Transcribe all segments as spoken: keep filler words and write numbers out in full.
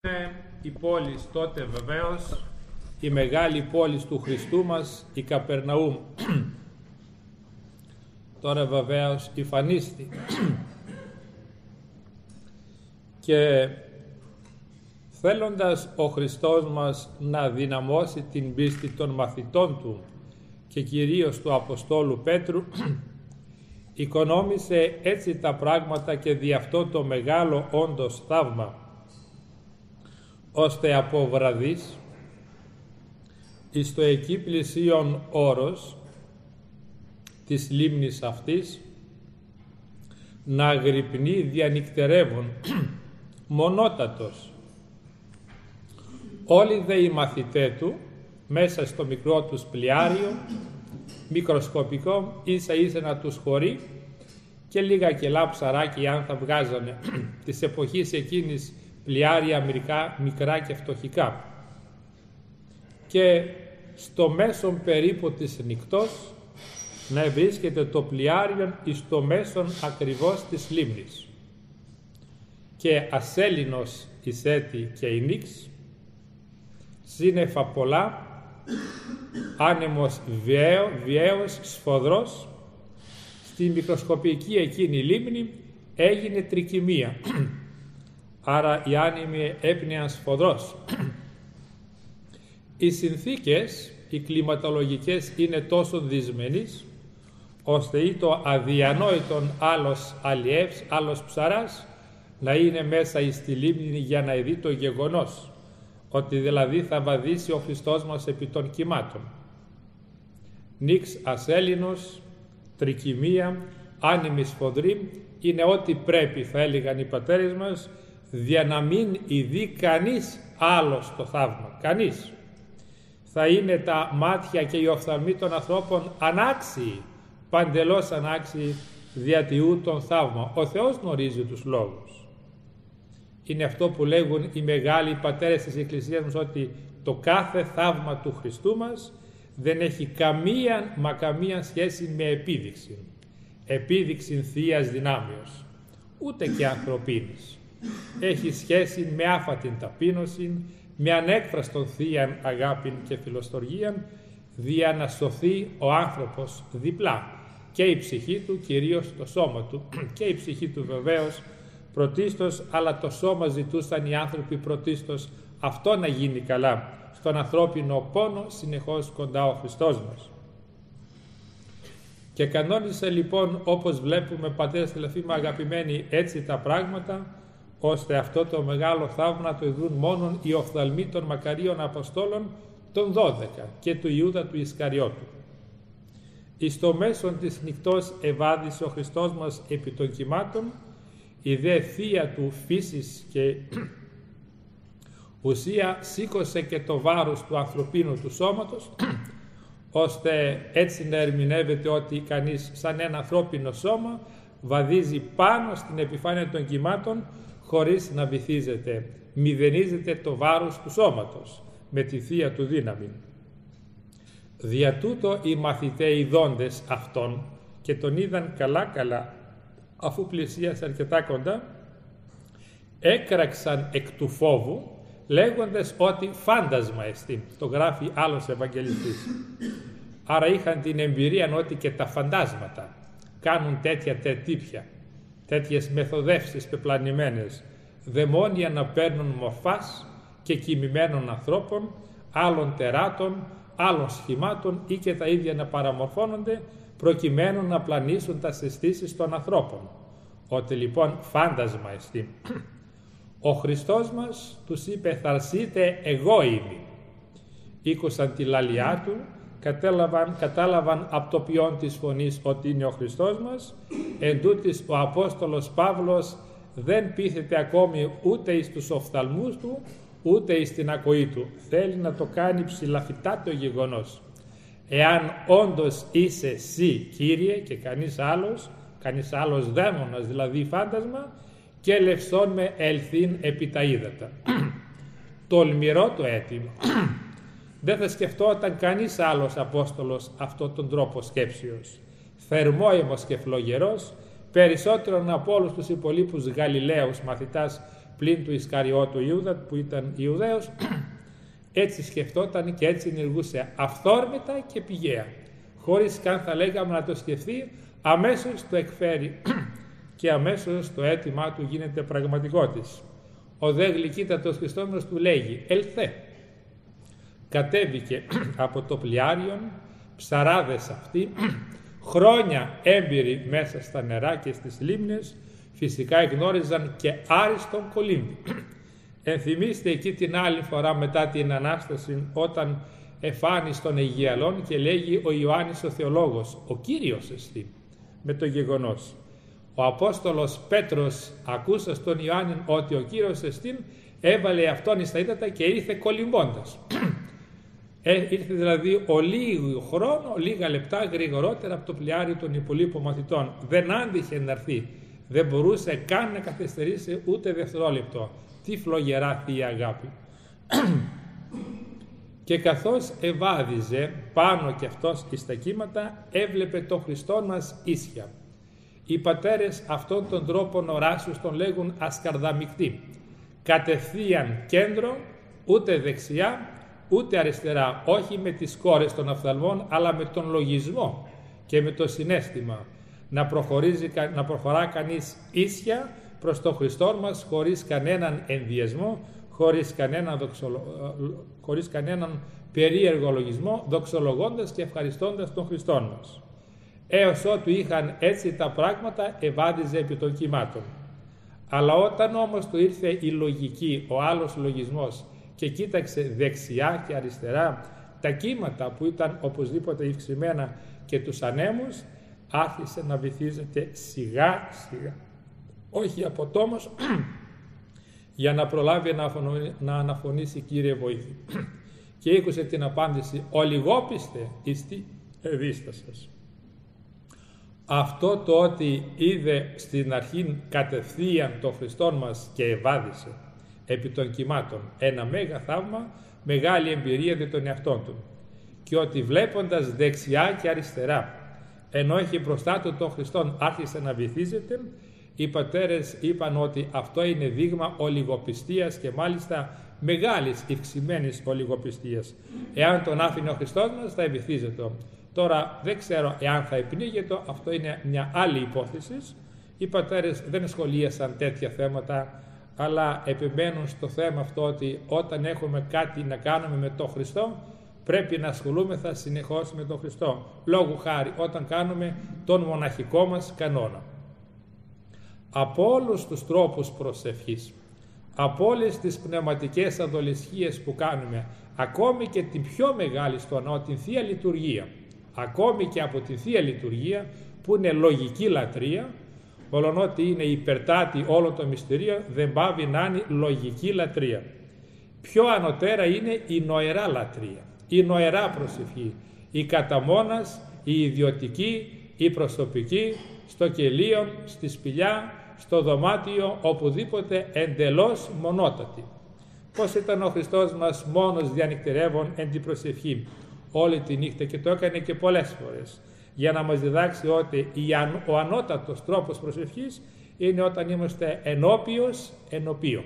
Η πόλη τότε βεβαίως, η μεγάλη πόλη του Χριστού μας, η Καπερναούμ. Τώρα βεβαίως υφανίστη. Και θέλοντας ο Χριστός μας να δυναμώσει την πίστη των μαθητών Του και κυρίως του Αποστόλου Πέτρου, οικονόμησε έτσι τα πράγματα και δι' αυτό το μεγάλο όντως θαύμα, ώστε από βραδείς εις το εκεί πλησίον όρος της λίμνης αυτής να αγρυπνεί διανυκτερεύουν μονότατος. Όλοι δε οι μαθητέ του μέσα στο μικρό τους πλοιάριο, μικροσκοπικό, ίσα ίσα να τους χωρεί και λίγα κιλά ψαράκι αν θα βγάζανε της εποχής εκείνης πλοιάρια μερικά, μικρά και φτωχικά. Και στο μέσον περίπου της νυχτός να βρίσκεται το πλοιάριον εις το μέσον ακριβώς της λίμνης. Και ασέλινος εις έτη και η νύξ, σύννεφα πολλά, άνεμος βιαίο, βιαίος, σφοδρός, στη μικροσκοπική εκείνη λίμνη έγινε τρικυμία. Άρα οι άνεμοι έπνεαν σφοδρός. Οι συνθήκες, οι κλιματολογικές είναι τόσο δυσμενείς, ώστε ή το αδιανόητον άλλος αλλιεύς, άλλος ψαράς, να είναι μέσα εις τη λίμνη για να δει το γεγονός, ότι δηλαδή θα βαδίσει ο Χριστός μας επί των κυμάτων. Νύξ ασέλινος, τρικυμία, άνεμη σφοδρή, είναι ό,τι πρέπει, θα έλεγαν οι πατέρες μας, για να μην ειδεί κανείς άλλος το θαύμα. Κανείς. Θα είναι τα μάτια και οι οφθαλμοί των ανθρώπων ανάξιοι, παντελώς ανάξιοι διατιού τον θαύμα. Ο Θεός γνωρίζει τους λόγους. Είναι αυτό που λέγουν οι μεγάλοι πατέρες της Εκκλησίας μας, ότι το κάθε θαύμα του Χριστού μας δεν έχει καμία μα καμία σχέση με επίδειξη. Επίδειξη θείας δυνάμεως, ούτε και ανθρωπίνης. Έχει σχέση με άφατην ταπείνωση, με ανέκφραστον θείαν αγάπην και φιλοστοργίαν, δια να σωθεί ο άνθρωπος διπλά, και η ψυχή του, κυρίως το σώμα του, και η ψυχή του βεβαίως πρωτίστως, αλλά το σώμα ζητούσαν οι άνθρωποι πρωτίστως αυτό να γίνει καλά, στον ανθρώπινο πόνο συνεχώς κοντά ο Χριστός μας. Και κανόνισε λοιπόν, όπως βλέπουμε πατέρες και αδελφοί μου αγαπημένοι, έτσι τα πράγματα, ώστε αυτό το μεγάλο θαύμα να το ειδούν μόνον οι οφθαλμοί των μακαρίων Αποστόλων των δώδεκα και του Ιούδα του Ισκαριώτου. Εις το μέσον της νυχτός ευάδισε ο Χριστός μας επί των κυμάτων, η δε θεία του φύσης και ουσία σήκωσε και το βάρος του ανθρωπίνου του σώματος, ώστε έτσι να ερμηνεύεται ότι κανείς σαν ένα ανθρώπινο σώμα βαδίζει πάνω στην επιφάνεια των κυμάτων χωρίς να βυθίζεται, μηδενίζεται το βάρος του σώματος με τη θεία του δύναμη. Δια τούτο οι μαθηταίοι δόντες αυτών και τον είδαν καλά καλά, αφού πλησίασε αρκετά κοντά, έκραξαν εκ του φόβου, λέγοντες ότι φάντασμα εστί. Το γράφει άλλος Ευαγγελιστής. Άρα είχαν την εμπειρία ότι και τα φαντάσματα κάνουν τέτοια τετύπια, τέτοιες μεθοδεύσεις πεπλανημένες, δαιμόνια να παίρνουν μορφάς και κοιμημένων ανθρώπων, άλλων τεράτων, άλλων σχημάτων ή και τα ίδια να παραμορφώνονται, προκειμένου να πλανήσουν τα αισθήσεις των ανθρώπων. Ότι λοιπόν φάντασμα εστί. Ο Χριστός μας τους είπε, θαρσείτε εγώ είμαι. Ήκουσαν τη λαλιά του, κατάλαβαν, κατάλαβαν από το ποιόν της φωνής ότι είναι ο Χριστός μας, εν τούτης ο Απόστολος Παύλος δεν πείθεται ακόμη ούτε εις τους οφθαλμούς του, ούτε εις την ακοή του. Θέλει να το κάνει ψηλαφιτά το γεγονός. Εάν όντως είσαι εσύ Κύριε και κανείς άλλος, κανείς άλλος δαίμονας, δηλαδή φάντασμα, και λευσόν με ελθύν επί τα ύδατα. Τολμηρό το αίτημα. Δεν θα σκεφτόταν κανείς άλλος Απόστολος αυτόν τον τρόπο σκέψεως. Θερμόαιμος και φλογερός, περισσότερον από όλους τους υπολείπους Γαλιλαίους μαθητάς πλην του Ισκαριώτου Ιούδα που ήταν Ιουδαίος, έτσι σκεφτόταν και έτσι ενεργούσε αυθόρμητα και πηγαία. Χωρίς καν θα λέγαμε να το σκεφτεί, αμέσως το εκφέρει και αμέσως το αίτημά του γίνεται πραγματικότης. Ο δε γλυκύτατος Χριστόμενος του λέγει «Ελθέ». Κατέβηκε από το πλοιάριον, ψαράδες αυτοί, χρόνια έμπειροι μέσα στα νερά και στις λίμνες, φυσικά εγνώριζαν και άριστον κολύμπη. Ενθυμίστε εκεί την άλλη φορά μετά την Ανάσταση, όταν εφάνει στον Αιγιαλόν και λέγει ο Ιωάννης ο Θεολόγος, ο Κύριος εστί, με το γεγονός. Ο Απόστολος Πέτρος, ακούσας τον Ιωάννη ότι ο Κύριος εστίν, έβαλε αυτόν εις τα ύδατα και ήρθε κολυμπώντας. Ε, ήρθε δηλαδή ο λίγο χρόνο, λίγα λεπτά γρηγορότερα από το πλοιάριο των υπολείπων μαθητών. Δεν άντυχε να έρθει. Δεν μπορούσε καν να καθυστερήσει ούτε δευτερόλεπτο. Τι φλογερά θεία αγάπη. Και καθώς ευάδιζε πάνω κι αυτός εις τα κύματα, έβλεπε τον Χριστόν μας ίσια. Οι πατέρες αυτών των τρόπων οράσιους τον λέγουν ασκαρδαμικτή. Κατευθείαν κέντρο, ούτε δεξιά, ούτε αριστερά, όχι με τις κόρες των αφθαλμών, αλλά με τον λογισμό και με το συναίσθημα. Να, προχωρήσει, να προχωρά κανείς ίσια προς τον Χριστό μας, χωρίς κανέναν ενδιασμό, χωρίς κανέναν, δοξολο... χωρίς κανέναν περίεργο λογισμό, δοξολογώντας και ευχαριστώντας τον Χριστό μας. Έως ότου είχαν έτσι τα πράγματα, ευάδιζε επί των κυμάτων. Αλλά όταν όμως του ήρθε η λογική, ο άλλος λογισμός, και κοίταξε δεξιά και αριστερά τα κύματα που ήταν οπωσδήποτε ευξημένα και τους ανέμους, άρχισε να βυθίζεται σιγά σιγά, όχι από τόμος, για να προλάβει να αναφωνήσει «Κύριε βοήθη». Και ήκουσε την απάντηση «Ολιγόπιστε εις τη ευίστα σας». Αυτό το ότι είδε στην αρχή κατευθείαν τον Χριστόν μας και ευάδισε επί των κυμάτων, ένα μέγα θαύμα, μεγάλη εμπειρία δι' των εαυτών του. Και ότι βλέποντας δεξιά και αριστερά, ενώ έχει μπροστά του τον Χριστόν, άρχισε να βυθίζεται, οι πατέρες είπαν ότι αυτό είναι δείγμα ολιγοπιστίας και μάλιστα μεγάλης ευξημένης ολιγοπιστίας. Εάν τον άφηνε ο Χριστός μας, θα βυθίζεται. Τώρα δεν ξέρω εάν θα επνίγεται, αυτό είναι μια άλλη υπόθεση. Οι πατέρες δεν σχολίασαν τέτοια θέματα, αλλά επιμένουν στο θέμα αυτό ότι όταν έχουμε κάτι να κάνουμε με τον Χριστό, πρέπει να ασχολούμεθα συνεχώς με τον Χριστό. Λόγου χάρη όταν κάνουμε τον μοναχικό μας κανόνα. Από όλους τους τρόπους προσευχής, από όλες τις πνευματικές αδολισχίες που κάνουμε, ακόμη και την πιο μεγάλη στο ναό, την Θεία Λειτουργία, ακόμη και από τη Θεία Λειτουργία που είναι λογική λατρεία, μολονότι είναι υπερτάτη όλο το μυστηρίο, δεν πάβει να είναι λογική λατρεία. Πιο ανωτέρα είναι η νοερά λατρεία, η νοερά προσευχή, η καταμόνας, η ιδιωτική, η προσωπική, στο κελίον, στη σπηλιά, στο δωμάτιο, οπουδήποτε εντελώς μονότατη. Πώς ήταν ο Χριστός μας μόνος διανυκτερεύων εν την προσευχή όλη τη νύχτα, και το έκανε και πολλές φορές, για να μας διδάξει ότι ο ανώτατος τρόπος προσευχής είναι όταν είμαστε ενώπιος ενωπίο.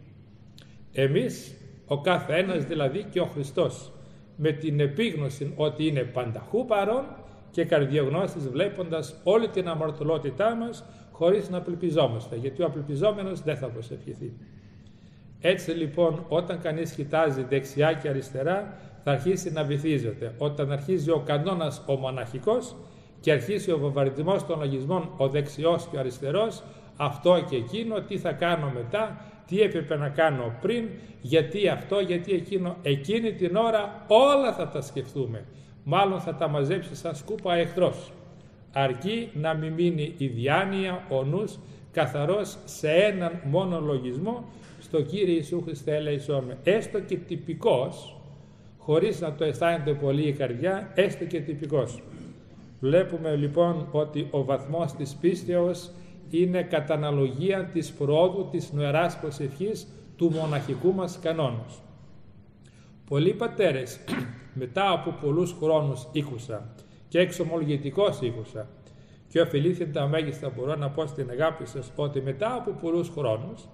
Εμείς, ο κάθε ένας δηλαδή και ο Χριστός, με την επίγνωση ότι είναι πανταχού παρόν και καρδιογνώστης, βλέποντας όλη την αμαρτωλότητά μας χωρίς να απελπιζόμαστε, γιατί ο απελπιζόμενος δεν θα προσευχηθεί. Έτσι λοιπόν, όταν κανείς κοιτάζει δεξιά και αριστερά, θα αρχίσει να βυθίζεται. Όταν αρχίζει ο κανόνας ο μοναχικός και αρχίσει ο βομβαρδισμός των λογισμών, ο δεξιός και ο αριστερός, αυτό και εκείνο, τι θα κάνω μετά, τι έπρεπε να κάνω πριν, γιατί αυτό, γιατί εκείνο, εκείνη την ώρα όλα θα τα σκεφτούμε. Μάλλον θα τα μαζέψει σαν σκούπα εχθρός. Αρκεί να μην μείνει η διάνοια, ο νους, καθαρός σε έναν μόνο λογισμό, στο Κύριε Ιησού Χριστέ ελέησόν με. Έστω και τυπικός, χωρίς να το αισθάνεται πολύ η καρδιά, έστω και τυπικός. Βλέπουμε λοιπόν ότι ο βαθμός της πίστεως είναι κατά αναλογία της προόδου της νοεράς προσευχής του μοναχικού μας κανόνος. Πολλοί πατέρες μετά από πολλούς χρόνους ήκουσα και εξομολογητικός ήκουσα και ωφελήθηκα τα μέγιστα, μπορώ να πω στην αγάπη σας, ότι μετά από πολλούς χρόνους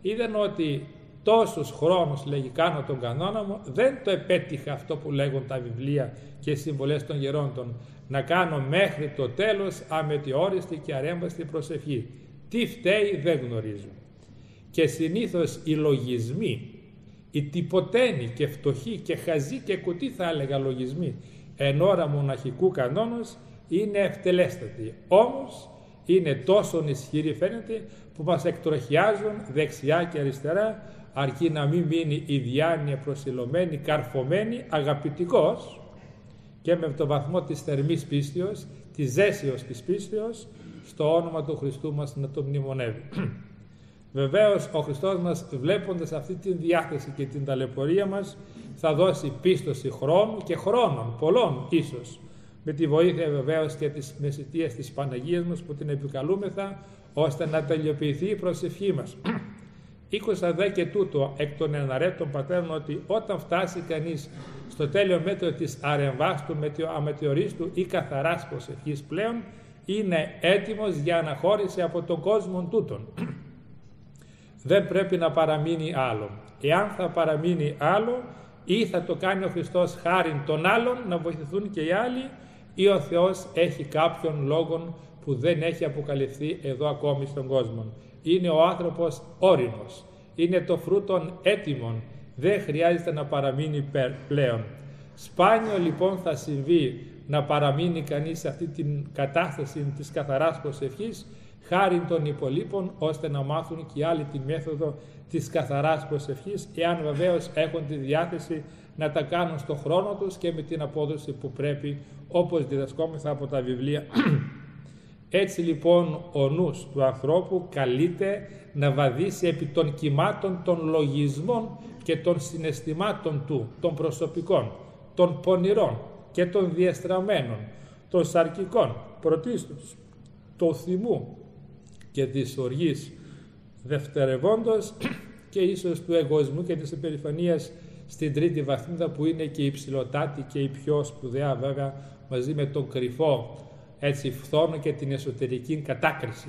είδαν ότι τόσους χρόνους, λέγει, κάνω τον κανόνα μου, δεν το επέτυχα αυτό που λέγουν τα βιβλία και οι συμβολές των γερόντων, να κάνω μέχρι το τέλος αμετιόριστη και αρέμβαστη προσευχή. Τι φταίει δεν γνωρίζω. Και συνήθως οι λογισμοί, οι τυποτένοι και φτωχοί και χαζοί και κουτί, θα έλεγα, λογισμοί εν ώρα μοναχικού κανόνος είναι ευτελέστατοι. Όμως είναι τόσο ισχυροί, φαίνεται, που μας εκτροχιάζουν δεξιά και αριστερά, αρκεί να μην μείνει η διάνοια προσιλωμένη, καρφωμένη, αγαπητικός και με το βαθμό της θερμής πίστεως, της ζέσεως της πίστεως, στο όνομα του Χριστού μας να το μνημονεύει. Βεβαίως ο Χριστός μας, βλέποντας αυτή την διάθεση και την ταλαιπωρία μας, θα δώσει πίστοση χρόνου και χρόνων, πολλών ίσως, με τη βοήθεια βεβαίως και της μεσητείας της Παναγίας μας που την επικαλούμεθα, ώστε να τελειοποιηθεί η προσευχή μας. Ήκουσα δε και τούτο εκ των εναρέτων πατέρων, ότι όταν φτάσει κανείς στο τέλειο μέτρο της αρεμβάστου, αμετιορίστου ή καθαράς προσευχής πλέον, είναι έτοιμος για αναχώρηση από τον κόσμο τούτον. Δεν πρέπει να παραμείνει άλλο. Εάν θα παραμείνει άλλο, ή θα το κάνει ο Χριστός χάριν των άλλων να βοηθηθούν και οι άλλοι, ή ο Θεός έχει κάποιον λόγον που δεν έχει αποκαλυφθεί εδώ ακόμη στον κόσμο. Είναι ο άνθρωπος όριμος, είναι το φρούτον έτοιμον, δεν χρειάζεται να παραμείνει πλέον. Σπάνιο λοιπόν θα συμβεί να παραμείνει κανείς σε αυτή την κατάσταση της καθαράς προσευχής, χάριν των υπολείπων, ώστε να μάθουν και οι άλλοι τη μέθοδο της καθαράς προσευχής, εάν βεβαίως έχουν τη διάθεση να τα κάνουν στο χρόνο τους και με την απόδοση που πρέπει, όπως διδασκόμεθα από τα βιβλία. Έτσι λοιπόν ο νους του ανθρώπου καλείται να βαδίσει επί των κυμάτων των λογισμών και των συναισθημάτων του, των προσωπικών, των πονηρών και των διεστραμμένων, των σαρκικών, πρωτίστως, του θυμού και της οργής δευτερευόντως και ίσως του εγωισμού και της υπερηφανίας στην τρίτη βαθμίδα, που είναι και η υψηλοτάτη και η πιο σπουδαία βέβαια, μαζί με τον κρυφό έτσι φθόνο και την εσωτερική κατάκριση.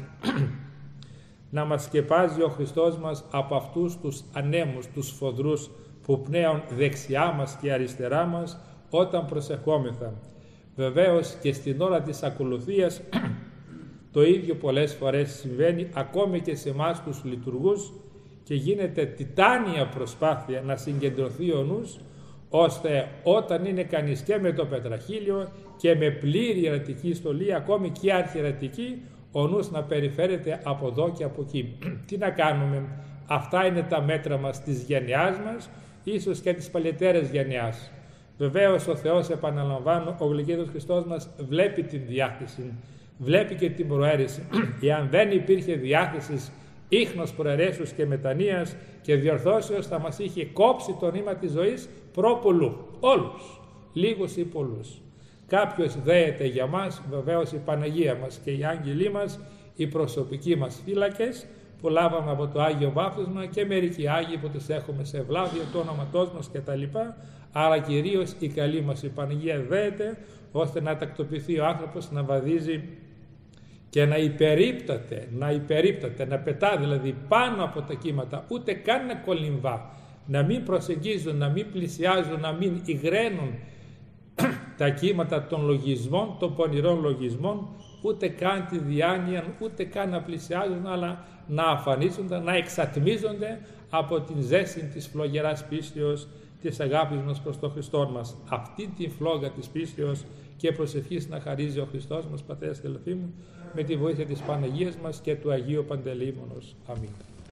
Να μας σκεπάζει ο Χριστός μας από αυτούς τους ανέμους, τους σφοδρούς που πνέουν δεξιά μας και αριστερά μας όταν προσευχόμεθα. Βεβαίως και στην ώρα της ακολουθίας το ίδιο πολλές φορές συμβαίνει ακόμη και σε εμάς τους λειτουργούς, και γίνεται τιτάνια προσπάθεια να συγκεντρωθεί ο νους, ώστε όταν είναι κανείς και με το πετραχύλιο και με πλήρη ιερατική στολή, ακόμη και αρχιερατική, ο νους να περιφέρεται από εδώ και από εκεί. Τι να κάνουμε, αυτά είναι τα μέτρα μας της γενεάς μας, ίσως και της παλιωτέρας γενεάς. Βεβαίως ο Θεός, επαναλαμβάνω, ο γλυκύτατος Χριστός μας βλέπει την διάθεση, βλέπει και την προαίρεση. Εάν δεν υπήρχε διάθεση, ίχνος προαιρέσεως και μετανοίας και διορθώσεως, θα μας είχε κόψει το νήμα της ζωής πρόπολου, όλους, λίγους ή πολλούς. Κάποιος δέεται για μας, βεβαίως η Παναγία μας και οι άγγελοι μας, οι προσωπικοί μας φύλακες που λάβαμε από το Άγιο Βάπτισμα, και μερικοί Άγιοι που τους έχουμε σε ευλάβεια το όνοματός μας κτλ. Αλλά κυρίως η καλή μας η Παναγία δέεται, ώστε να τακτοποιηθεί ο άνθρωπος να βαδίζει και να υπερίπταται, να υπερίπταται, να πετά δηλαδή πάνω από τα κύματα, ούτε καν να κολυμβά, να μην προσεγγίζουν, να μην πλησιάζουν, να μην υγραίνουν τα κύματα των λογισμών, των πονηρών λογισμών, ούτε καν τη διάνοια, ούτε καν να πλησιάζουν, αλλά να αφανίζονται, να εξατμίζονται από την ζέση της φλογεράς πίστεως, της αγάπης μας προς τον Χριστό μας. Αυτή την φλόγα της πίστεως και προσευχής να χαρίζει ο Χριστός μας, πατέρας και αδελφοί μου, με τη βοήθεια της Παναγίας μας και του Αγίου Παντελεήμονος. Αμήν.